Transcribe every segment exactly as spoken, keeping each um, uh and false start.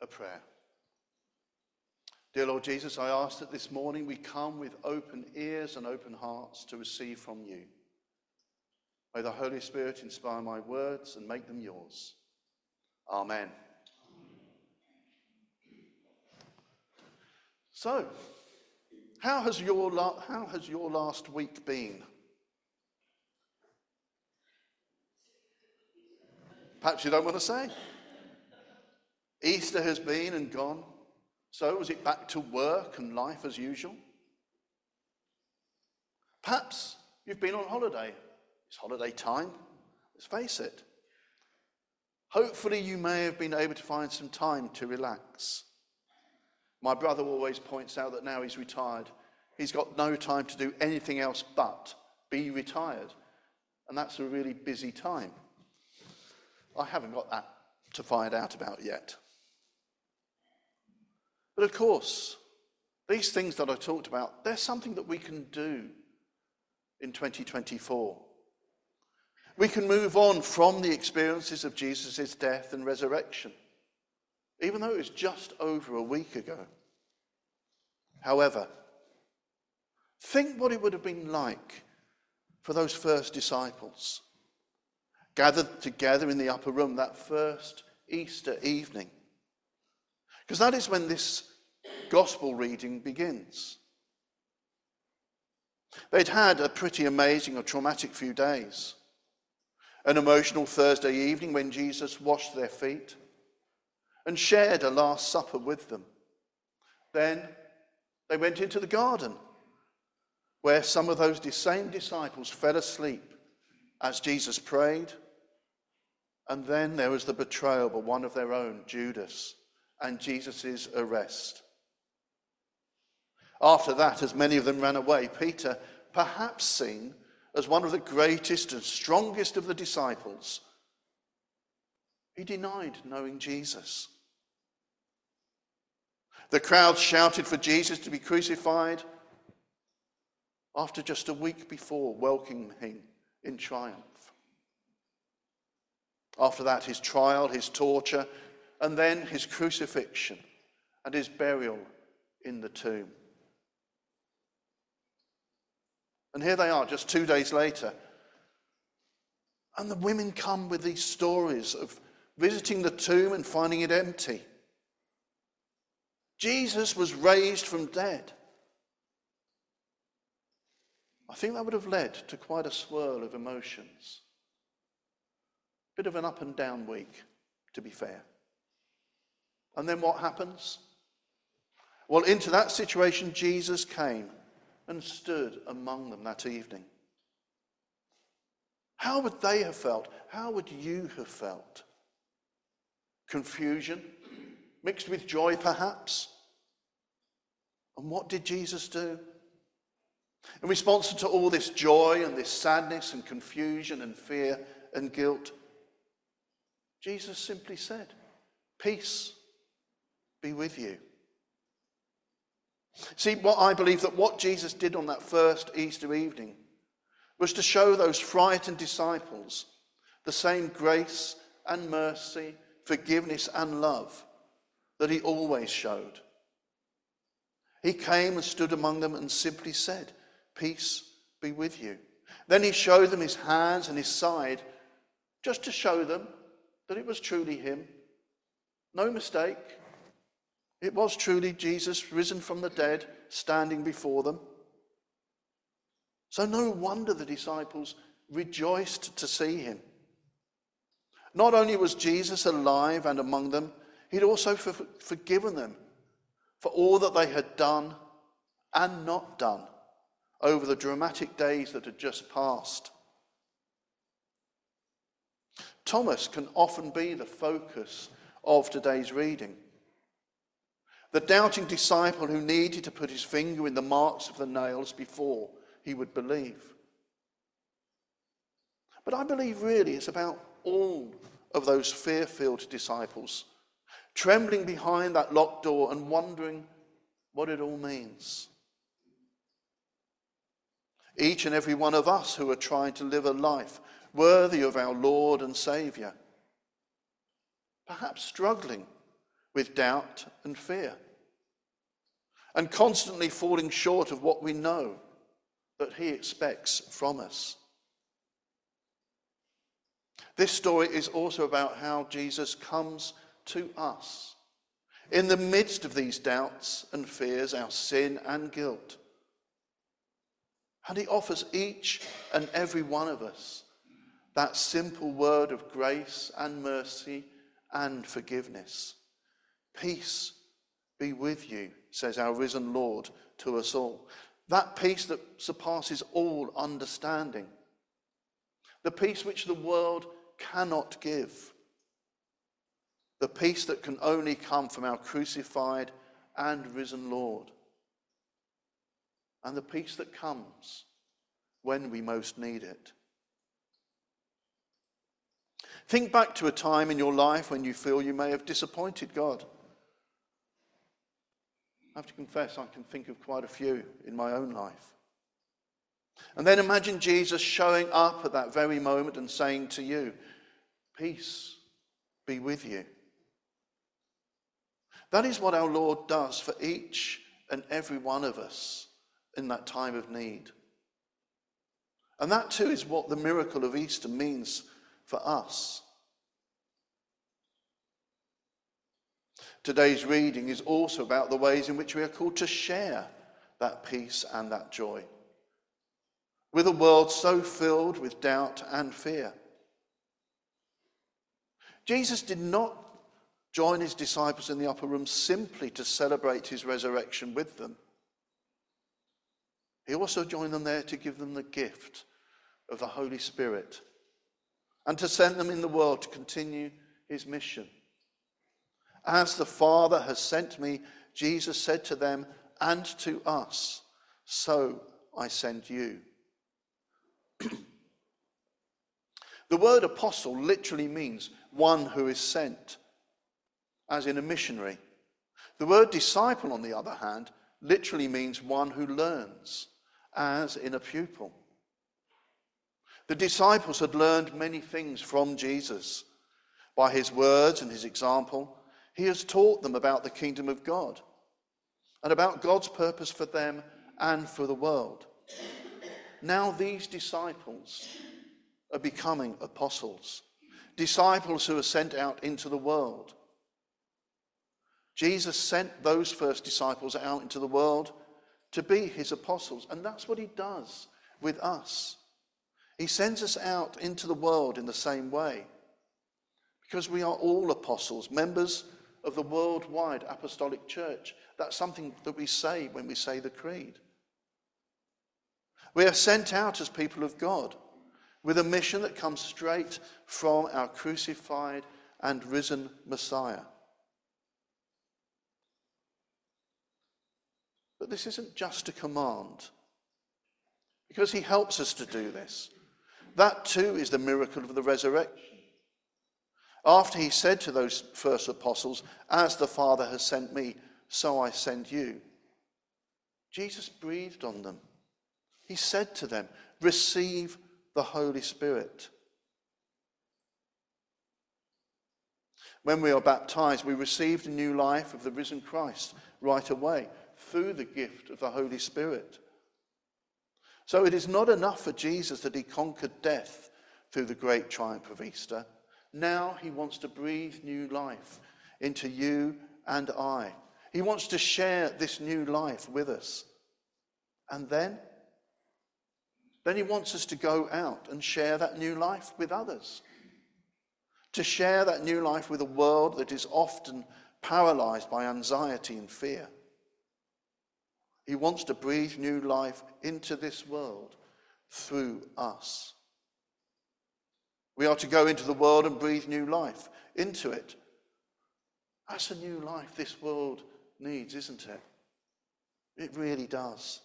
A prayer. Dear Lord Jesus, I ask that this morning we come with open ears and open hearts to receive from you. May the Holy Spirit inspire my words and make them yours. Amen. So, how has your, la- how has your last week been? Perhaps you don't want to say. Easter has been and gone. So was it back to work and life as usual? Perhaps you've been on holiday. It's holiday time. Let's face it. Hopefully you may have been able to find some time to relax. My brother always points out that now he's retired, he's got no time to do anything else but be retired. And that's a really busy time. I haven't got that to find out about yet. But of course, these things that I talked about, they're something that we can do in twenty twenty-four. We can move on from the experiences of Jesus' death and resurrection, even though it was just over a week ago. However, think what it would have been like for those first disciples, gathered together in the upper room that first Easter evening. Because that is when this gospel reading begins. They'd had a pretty amazing or traumatic few days. An emotional Thursday evening when Jesus washed their feet and shared a Last Supper with them. Then they went into the garden where some of those same disciples fell asleep as Jesus prayed. And then there was the betrayal by one of their own, Judas, and Jesus' arrest. After that, as many of them ran away, Peter, perhaps seen as one of the greatest and strongest of the disciples, he denied knowing Jesus. The crowd shouted for Jesus to be crucified after just a week before welcoming him in triumph. After that, his trial, his torture, and then his crucifixion and his burial in the tomb. And here they are, just two days later. And the women come with these stories of visiting the tomb and finding it empty. Jesus was raised from dead. I think that would have led to quite a swirl of emotions. Bit of an up and down week, to be fair. And then what happens? Well, into that situation, Jesus came and stood among them that evening. How would they have felt? How would you have felt? Confusion, mixed with joy perhaps? And what did Jesus do? In response to all this joy and this sadness and confusion and fear and guilt, Jesus simply said, "Peace be with you." See, what I believe that what Jesus did on that first Easter evening was to show those frightened disciples the same grace and mercy, forgiveness and love that he always showed. He came and stood among them and simply said, "Peace be with you." Then he showed them his hands and his side, just to show them that it was truly him. No mistake. It was truly Jesus risen from the dead, standing before them. So no wonder the disciples rejoiced to see him. Not only was Jesus alive and among them, he'd also for- forgiven them for all that they had done and not done over the dramatic days that had just passed. Thomas can often be the focus of today's reading. The doubting disciple who needed to put his finger in the marks of the nails before he would believe. But I believe really it's about all of those fear-filled disciples, trembling behind that locked door and wondering what it all means. Each and every one of us who are trying to live a life worthy of our Lord and Saviour, perhaps struggling with doubt and fear, and constantly falling short of what we know that he expects from us. This story is also about how Jesus comes to us in the midst of these doubts and fears, our sin and guilt. And he offers each and every one of us that simple word of grace and mercy and forgiveness. Peace be with you, says our risen Lord to us all. That peace that surpasses all understanding. The peace which the world cannot give. The peace that can only come from our crucified and risen Lord. And the peace that comes when we most need it. Think back to a time in your life when you feel you may have disappointed God. I have to confess, I can think of quite a few in my own life. And then imagine Jesus showing up at that very moment and saying to you, peace be with you. That is what our Lord does for each and every one of us in that time of need. And that too is what the miracle of Easter means for us. Today's reading is also about the ways in which we are called to share that peace and that joy with a world so filled with doubt and fear. Jesus did not join his disciples in the upper room simply to celebrate his resurrection with them. He also joined them there to give them the gift of the Holy Spirit and to send them in the world to continue his mission. As the Father has sent me, Jesus said to them and to us, so I send you. The word apostle literally means one who is sent, as in a missionary. The word disciple, on the other hand, literally means one who learns, as in a pupil. The disciples had learned many things from Jesus. By his words and his example, he has taught them about the kingdom of God and about God's purpose for them and for the world. Now these disciples are becoming apostles, disciples who are sent out into the world. Jesus sent those first disciples out into the world to be his apostles, and that's what he does with us. He sends us out into the world in the same way, because we are all apostles, members of the worldwide apostolic church. That's something that we say when we say the creed. We are sent out as people of God with a mission that comes straight from our crucified and risen Messiah. But this isn't just a command, because he helps us to do this. That too is the miracle of the resurrection. After he said to those first apostles, as the Father has sent me, so I send you, Jesus breathed on them. He said to them, receive the Holy Spirit. When we are baptized, we receive the new life of the risen Christ right away through the gift of the Holy Spirit. So it is not enough for Jesus that he conquered death through the great triumph of Easter. Now he wants to breathe new life into you and I. He wants to share this new life with us. And then, then he wants us to go out and share that new life with others. To share that new life with a world that is often paralyzed by anxiety and fear. He wants to breathe new life into this world through us. We are to go into the world and breathe new life into it. That's a new life this world needs, isn't it? It really does.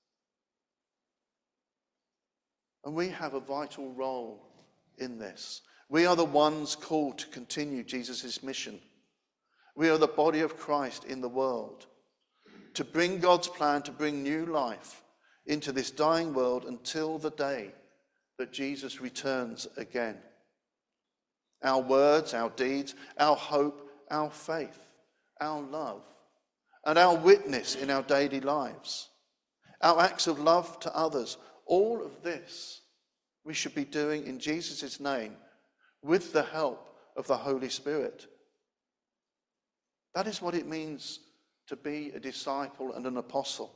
And we have a vital role in this. We are the ones called to continue Jesus' mission. We are the body of Christ in the world, to bring God's plan to bring new life into this dying world until the day that Jesus returns again. Our words, our deeds, our hope, our faith our love, and our witness in our daily lives, our acts of love to others. All of this we should be doing in Jesus' name with the help of the Holy Spirit. That is what it means to be a disciple and an apostle.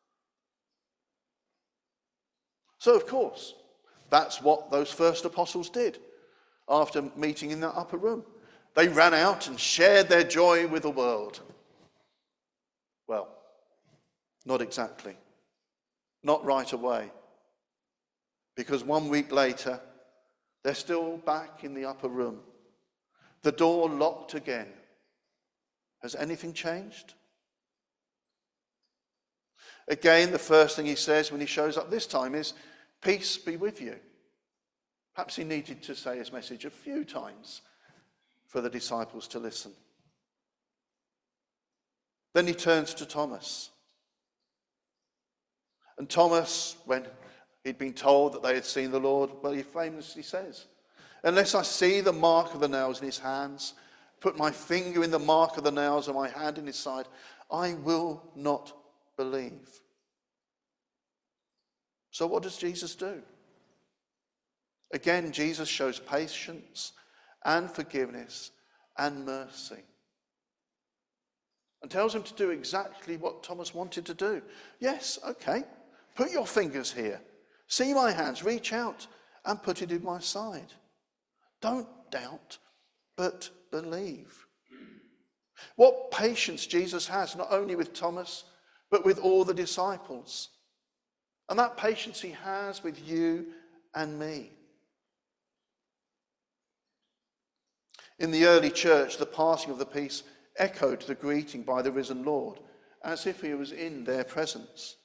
So, of course, that's what those first apostles did after meeting in that upper room. They ran out and shared their joy with the world. Well, not exactly. Not right away. Because one week later, they're still back in the upper room. The door locked again. Has anything changed? Again, the first thing he says when he shows up this time is, "Peace be with you." Perhaps he needed to say his message a few times for the disciples to listen. Then he turns to Thomas. And Thomas, when he'd been told that they had seen the Lord, well, he famously says, "Unless I see the mark of the nails in his hands, put my finger in the mark of the nails and my hand in his side, I will not believe." So what does Jesus do? Again, Jesus shows patience and forgiveness and mercy, and tells him to do exactly what Thomas wanted to do. Yes, okay, put your fingers here. See my hands, reach out and put it in my side. Don't doubt, but believe. What patience Jesus has, not only with Thomas, but with all the disciples. And that patience he has with you and me. In the early church, the passing of the peace echoed the greeting by the risen Lord, as if he was in their presence.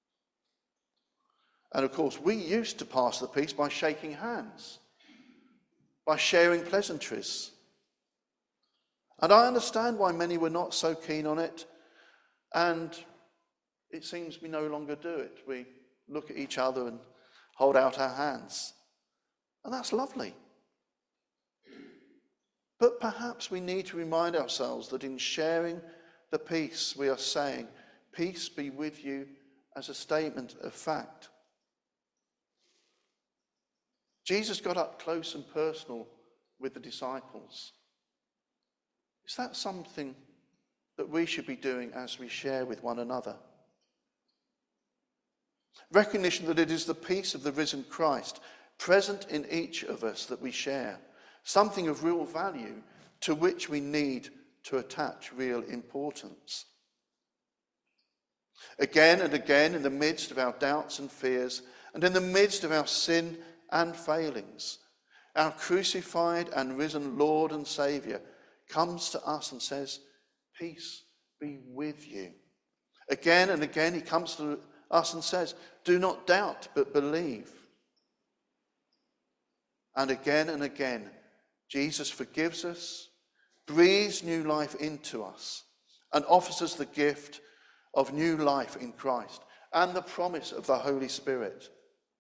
And of course, we used to pass the peace by shaking hands, by sharing pleasantries. And I understand why many were not so keen on it, and it seems we no longer do it. We look at each other and hold out our hands, and that's lovely. But perhaps we need to remind ourselves that in sharing the peace, we are saying, "Peace be with you," as a statement of fact. Jesus got up close and personal with the disciples. Is that something that we should be doing as we share with one another? Recognition that it is the peace of the risen Christ present in each of us that we share. Something of real value to which we need to attach real importance. Again and again, in the midst of our doubts and fears, and in the midst of our sin and failings, our crucified and risen Lord and Saviour comes to us and says, "Peace be with you." Again and again, he comes to us and says, "Do not doubt, but believe." And again and again, Jesus forgives us, breathes new life into us, and offers us the gift of new life in Christ and the promise of the Holy Spirit.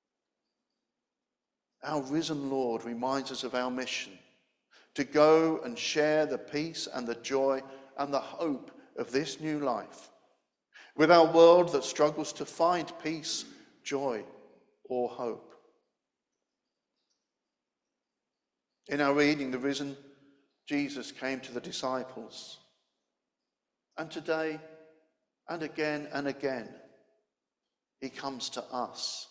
Our risen Lord reminds us of our mission to go and share the peace and the joy and the hope of this new life with our world that struggles to find peace, joy, or hope. In our reading, the risen Jesus came to the disciples. And today, and again and again, he comes to us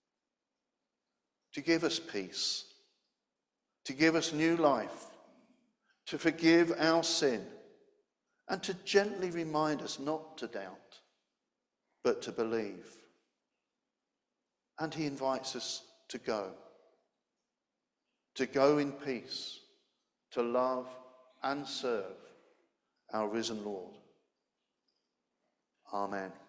to give us peace, to give us new life, to forgive our sin, and to gently remind us not to doubt, but to believe. And he invites us to go. To go in peace, to love and serve our risen Lord. Amen.